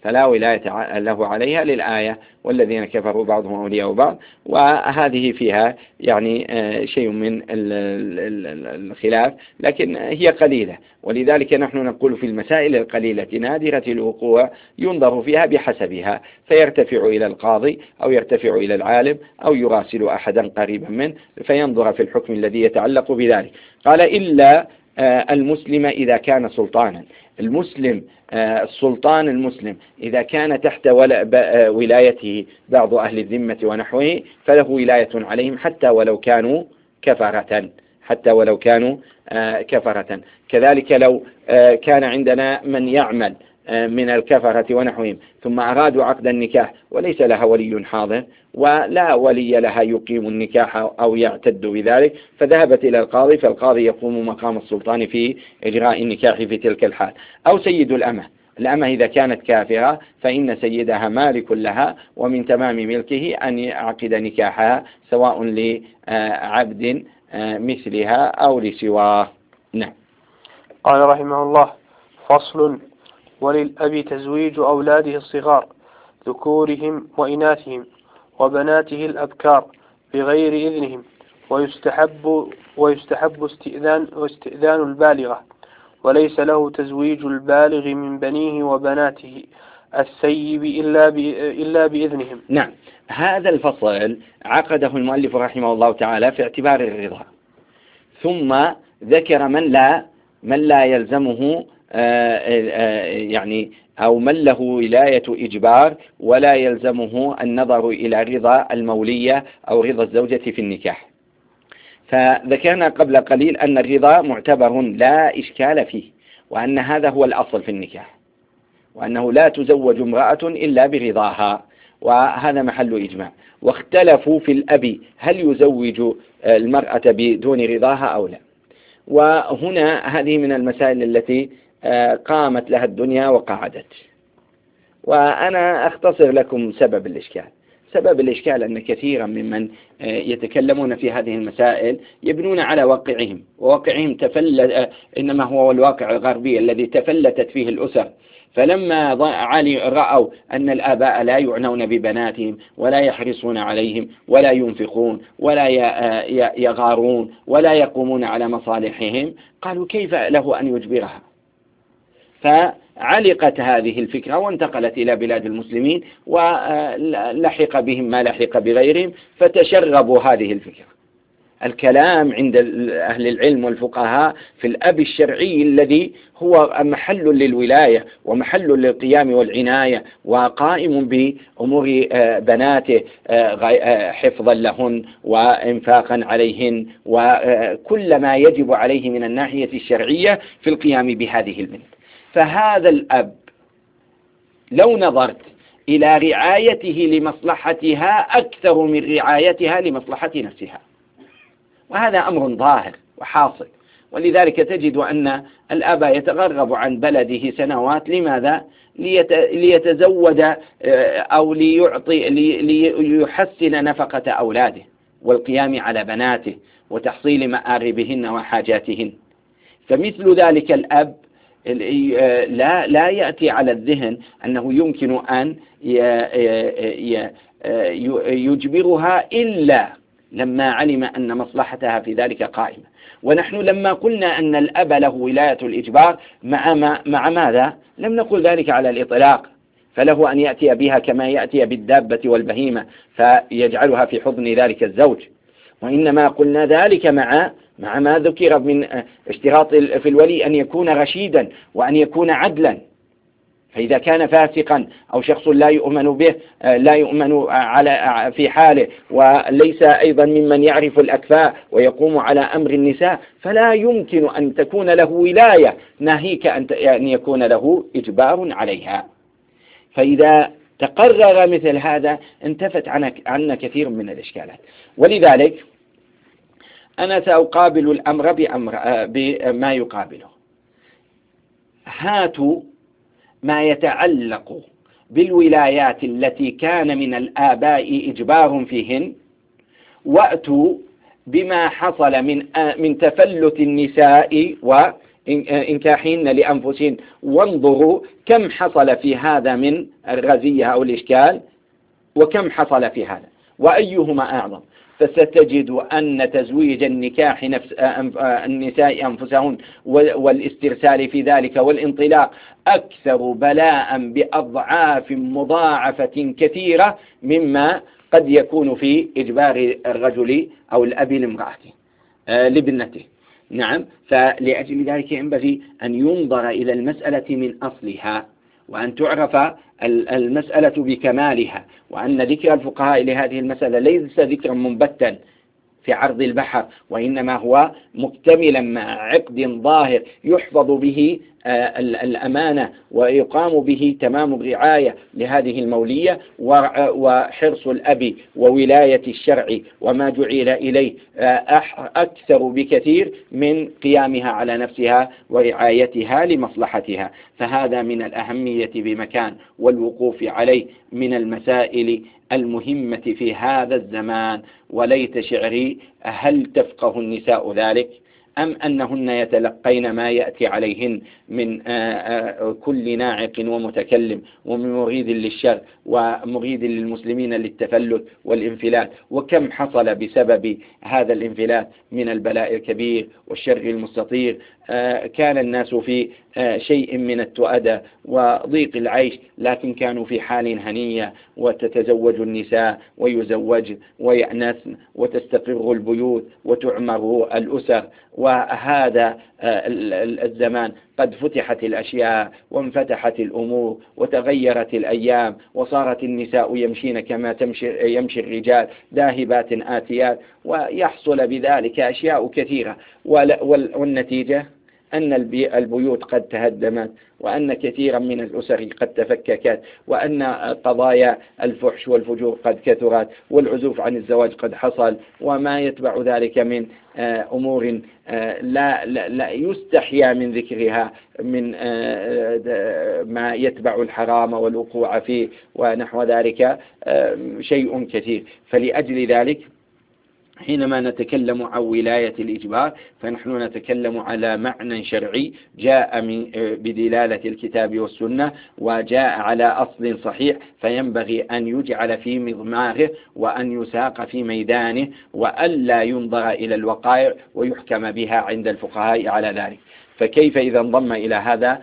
فلا ولاية له عليها للآية والذين كفروا بعضهم أولياء بعض، وهذه فيها يعني شيء من الخلاف، لكن هي قليلة، ولذلك نحن نقول في المسائل القليلة نادرة الوقوع ينظر فيها بحسبها، فيرتفع إلى القاضي أو يرتفع إلى العالم أو يراسل أحدا قريبا منه فينظر في الحكم الذي يتعلق بذلك. قال إلا المسلم إذا كان سلطانا. المسلم السلطان المسلم إذا كان تحت ولايته بعض أهل الذمة ونحوه فله ولاية عليهم حتى ولو كانوا كفرة، حتى ولو كانوا كفرة. كذلك لو كان عندنا من يعمل من الكفرة ونحوهم ثم أرادوا عقد النكاح وليس لها ولي حاضر ولا ولي لها يقيم النكاح أو يعتد بذلك، فذهبت إلى القاضي، فالقاضي يقوم مقام السلطان في إجراء النكاح في تلك الحال. أو سيد الأمة، الأمة إذا كانت كافرة فإن سيدها مالك لها، ومن تمام ملكه أن يعقد نكاحها سواء لعبد مثلها أو لسواه. نعم. قال رحمه الله: فصل: وللأب تزويج أولاده الصغار ذكورهم وإناثهم وبناته الأبكار بغير إذنهم، ويستحب ويستحب استئذان واستئذان البالغة، وليس له تزويج البالغ من بنيه وبناته الثيب إلا إلا بإذنهم. نعم، هذا الفصل عقده المؤلف رحمه الله تعالى في اعتبار الرضا، ثم ذكر من لا من لا يلزمه يعني أو من له ولاية إجبار ولا يلزمه النظر إلى رضا المولية أو رضا الزوجة في النكاح. فذكرنا قبل قليل أن الرضا معتبر لا إشكال فيه، وأن هذا هو الأصل في النكاح، وأنه لا تزوج امرأة إلا برضاها، وهذا محل إجماع. واختلفوا في الأب هل يزوج المرأة بدون رضاها أو لا. وهنا هذه من المسائل التي قامت لها الدنيا وقعدت، وأنا أختصر لكم سبب الإشكال. سبب الإشكال أن كثيرا ممن يتكلمون في هذه المسائل يبنون على واقعهم، وواقعهم تفلت إنما هو الواقع الغربي الذي تفلتت فيه الأسر. فلما رأوا أن الآباء لا يعنون ببناتهم ولا يحرصون عليهم ولا ينفقون ولا يغارون ولا يقومون على مصالحهم، قالوا كيف له أن يجبرها؟ فعلقت هذه الفكرة وانتقلت إلى بلاد المسلمين، ولحق بهم ما لحق بغيرهم، فتشربوا هذه الفكرة. الكلام عند أهل العلم والفقهاء في الأب الشرعي الذي هو محل للولاية ومحل للقيام والعناية، وقائم بأمور بناته حفظا لهن وإنفاقا عليهن وكل ما يجب عليه من الناحية الشرعية في القيام بهذه البنت. فهذا الأب لو نظرت إلى رعايته لمصلحتها أكثر من رعايتها لمصلحة نفسها، وهذا أمر ظاهر وحاصل. ولذلك تجد أن الأب يتغرب عن بلده سنوات. لماذا؟ ليتزود أو ليعطي ليحسن نفقة أولاده والقيام على بناته وتحصيل مآربهن وحاجاتهن. فمثل ذلك الأب لا لا يأتي على الذهن أنه يمكن أن يجبرها إلا لما علم أن مصلحتها في ذلك قائمة. ونحن لما قلنا أن الأب له ولاية الإجبار مع, ما مع ماذا؟ لم نقل ذلك على الإطلاق، فله أن يأتي بها كما يأتي بالدابة والبهيمة فيجعلها في حضن ذلك الزوج، وإنما قلنا ذلك مع مع ما ذكر من اشتراط في الولي أن يكون رشيدا وأن يكون عدلا. فإذا كان فاسقا أو شخص لا يؤمن به لا يؤمن على في حاله وليس أيضا ممن يعرف الأكفاء ويقوم على أمر النساء، فلا يمكن أن تكون له ولاية ناهيك أن يكون له إجبار عليها. فإذا تقرر مثل هذا انتفت عنا كثير من الإشكالات. ولذلك أنا سأقابل الأمر بأمر بما يقابله. هاتوا ما يتعلق بالولايات التي كان من الآباء إجبار فيهن، وأتوا بما حصل من من تفلت النساء إنكاحهن لأنفسهن. وانظروا كم حصل في هذا من الرزية أو الإشكال وكم حصل في هذا، وأيهما أعظم. فستجد أن تزويج النكاح نفس النساء أنفسهن والاسترسال في ذلك والانطلاق أكثر بلاء بأضعاف مضاعفة كثيرة مما قد يكون في إجبار الرجل أو الأب لامرأته لابنته. نعم، فلأجل ذلك ينبغي أن ينظر إلى المسألة من أصلها، وأن تعرف المسألة بكمالها، وأن ذكر الفقهاء لهذه المسألة ليس ذكرا منبتا في عرض البحر، وإنما هو مكتملا مع عقد ظاهر يحفظ به الأمانة ويقام به تمام الرعاية لهذه المولية، وحرص الأب وولاية الشرع وما جعل إليه أكثر بكثير من قيامها على نفسها ورعايتها لمصلحتها. فهذا من الأهمية بمكان، والوقوف عليه من المسائل المهمة في هذا الزمان. وليت شعري هل تفقه النساء ذلك، أم أنهن يتلقين ما يأتي عليهن من كل ناعق ومتكلم ومن مريد للشر ومريد للمسلمين للتفلت والانفلات. وكم حصل بسبب هذا الانفلات من البلاء الكبير والشر المستطير. كان الناس في شيء من التؤدى وضيق العيش، لكن كانوا في حال هنية، وتتزوج النساء ويزوج ويأنسن وتستقر البيوت وتعمر الأسر. وهذا الزمان قد فتحت الأشياء وانفتحت الأمور وتغيرت الأيام، وصارت النساء يمشين كما تمشي يمشي الرجال ذاهبات آتيات، ويحصل بذلك أشياء كثيرة. والنتيجة أن البيوت قد تهدمت، وأن كثيرا من الأسر قد تفككت، وأن قضايا الفحش والفجور قد كثرت، والعزوف عن الزواج قد حصل، وما يتبع ذلك من أمور لا, لا, لا يستحيا من ذكرها، من ما يتبع الحرام والوقوع فيه ونحو ذلك شيء كثير. فلأجل ذلك حينما نتكلم عن ولاية الإجبار فنحن نتكلم على معنى شرعي جاء من بدلالة الكتاب والسنة، وجاء على أصل صحيح، فينبغي أن يجعل في مضماره وأن يساق في ميدانه، وألا ينظر إلى الوقائع ويحكم بها عند الفقهاء على ذلك. فكيف إذا انضم إلى هذا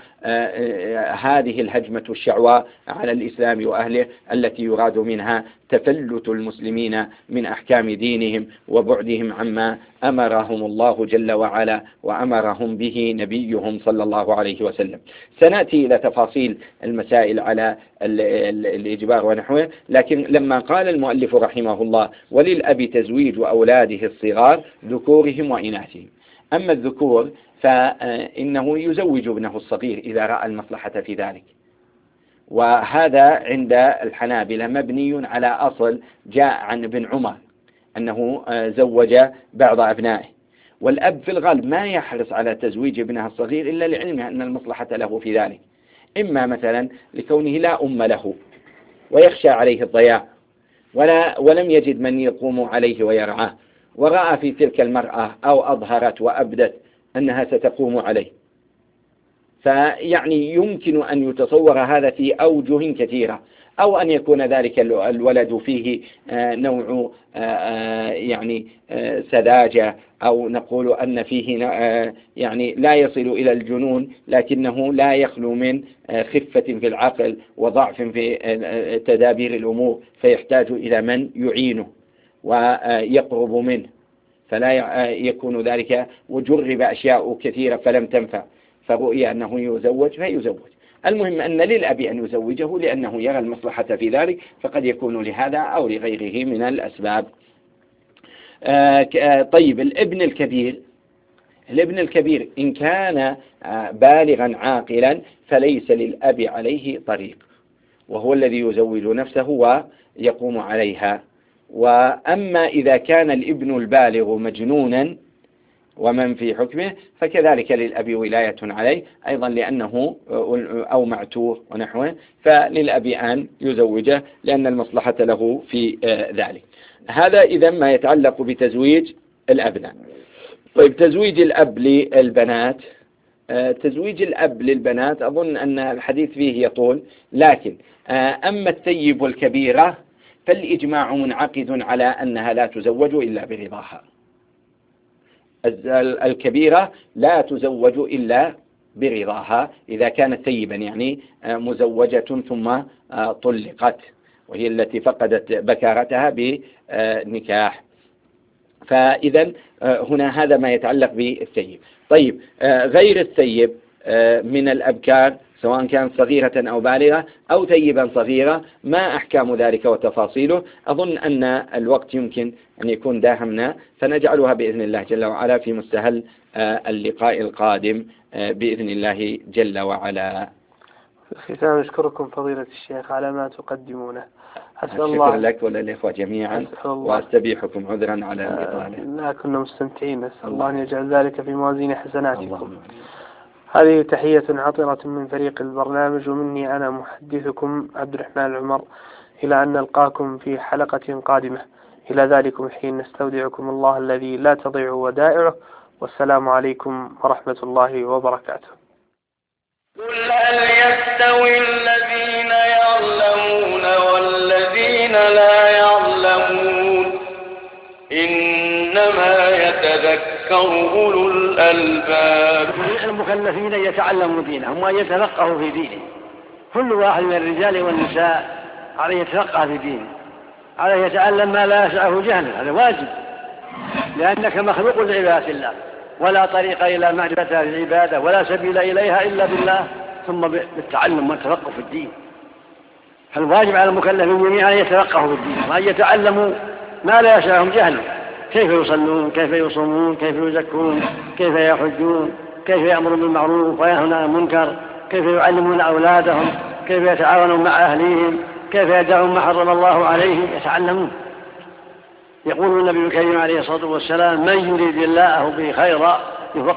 هذه الهجمة الشعواء على الإسلام وأهله التي يراد منها تفلت المسلمين من أحكام دينهم وبعدهم عما أمرهم الله جل وعلا وأمرهم به نبيهم صلى الله عليه وسلم. سنأتي إلى تفاصيل المسائل على الإجبار ونحوه، لكن لما قال المؤلف رحمه الله وللأب تزويج أولاده الصغار ذكورهم وإناثهم. أما الذكور فإنه يزوج ابنه الصغير إذا رأى المصلحة في ذلك، وهذا عند الحنابلة مبني على أصل جاء عن ابن عمر أنه زوج بعض أبنائه. والأب في الغالب ما يحرص على تزويج ابنه الصغير إلا لعلمه أن المصلحة له في ذلك، إما مثلا لكونه لا أم له ويخشى عليه الضياع ولا ولم يجد من يقوم عليه ويرعاه، ورأى في تلك المرأة أو أظهرت وأبدت أنها ستقوم عليه. فيعني يمكن أن يتصور هذا في أوجه كثيرة، أو أن يكون ذلك الولد فيه نوع يعني سذاجة، أو نقول أن فيه يعني لا يصل إلى الجنون لكنه لا يخلو من خفة في العقل وضعف في تدابير الأمور، فيحتاج إلى من يعينه ويقرب منه، فلا يكون ذلك. وجرب أشياء كثيرة فلم تنفع، فرؤي أنه يزوج فيزوج. المهم أن للأب أن يزوجه لأنه يرى المصلحة في ذلك، فقد يكون لهذا أو لغيره من الأسباب. طيب، الابن الكبير الابن الكبير إن كان بالغا عاقلا فليس للأب عليه طريق، وهو الذي يزوج نفسه ويقوم عليها. وأما إذا كان الابن البالغ مجنونا ومن في حكمه فكذلك للأب ولاية عليه أيضا، لأنه أو معتوه ونحوه، فللأب أن يزوجه لأن المصلحة له في ذلك. هذا إذا ما يتعلق بتزويج الأبناء. طيب، تزويج الأب للبنات تزويج الأب للبنات أظن أن الحديث فيه يطول، لكن أما الثيب والكبيرة فالإجماع منعقد على أنها لا تزوج إلا برضاها. الكبيرة لا تزوج إلا برضاها إذا كانت ثيبا، يعني مزوجة ثم طلقت، وهي التي فقدت بكارتها بنكاح. فإذا هنا هذا ما يتعلق بالثيب. طيب غير الثيب من الأبكار سواء كانت صغيرة أو بالغة أو ثيبا صغيرة، ما أحكام ذلك وتفاصيله؟ أظن أن الوقت يمكن أن يكون داهمنا، فنجعلها بإذن الله جل وعلا في مستهل اللقاء القادم بإذن الله جل وعلا. في الختام أشكركم فضيلة الشيخ على ما تقدمونه. أسأل الله لك وللإخوة جميعا، وأستبيحكم عذرا على الإطالة. لا كنا مستمتعين، أسأل الله أن يجعل ذلك في موازين حسناتكم. هذه تحية عطرة من فريق البرنامج ومني أنا محدثكم عبد الرحمن العمر، إلى أن نلقاكم في حلقة قادمة. إلى ذلكم الحين نستودعكم الله الذي لا تضيع ودائعه، والسلام عليكم ورحمة الله وبركاته. قل هل يستوي الذين يعلمون والذين لا يعلمون؟ إنما يتذكر أولو الألباب. المكلفين يتعلموا دينهم وأن يتفقهوا في دينه. كل واحد من الرجال والنساء عليه يتفقه في دينه، عليه يتعلم ما لا يسعه جهله، هذا واجب، لأنك مخلوق لعبادة الله، ولا طريق إلى معرفة العبادة ولا سبيل إليها إلا بالله، ثم بالتعلم والتفقه في الدين. فالواجب على المكلفين جميعا أن يتفقهوا في الدين وأن يتعلموا ما لا يسعهم جهله، كيف يصلون، كيف يصومون، كيف يزكون، كيف يحجون، كيف يأمرون بالمعروف وينهون عن المنكر، كيف يعلمون أولادهم، كيف يتعاونون مع أهليهم، كيف يدعون ما حرم الله عليهم، يتعلمون. يقول النبي الكريم عليه الصلاة والسلام: من يريد الله به خيرا